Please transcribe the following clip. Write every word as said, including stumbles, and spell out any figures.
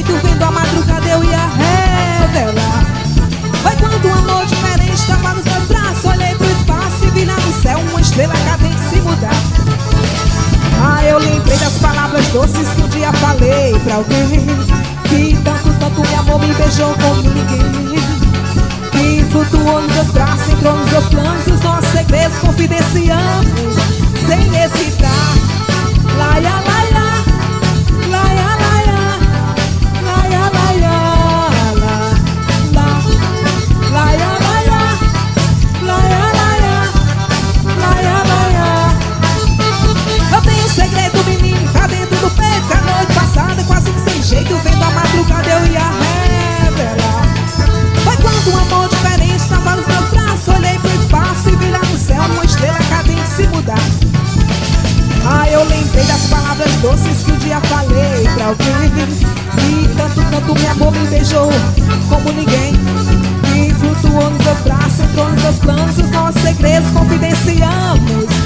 segredo vendo a madrugada eu ia revelar. Foi quando um amor diferente estava nos meus braços. Olhei pro espaço e vi lá no céu uma estrela cadente se mudar. Ah, eu lembrei das palavras doces que um dia falei pra alguém, que tanto, tanto me amou, me beijou como ninguém, que flutuou nos meus braços, entrou nos meus planos e os nossos segredos confidenciamos sem hesitar. Laia, laia, laia, laia, laia, laia, la, laia, laia, laia, laia, laia, laia. Eu tenho um segredo, menino, tá dentro do peito, que a noite passada, quase que sem jeito, vendo a madrugada eu ia revelar. Foi quando um amor diferente estava nos meus braços. Olhei pro espaço e vi lá no céu uma estrela cadente se mudar. Ah, eu lembrei das palavras doces que um dia falei pra alguém, que tanto, tanto me amou, me beijou como ninguém, que flutuou nos meus braços, entrou nos meus planos, os nossos segredos confidenciamos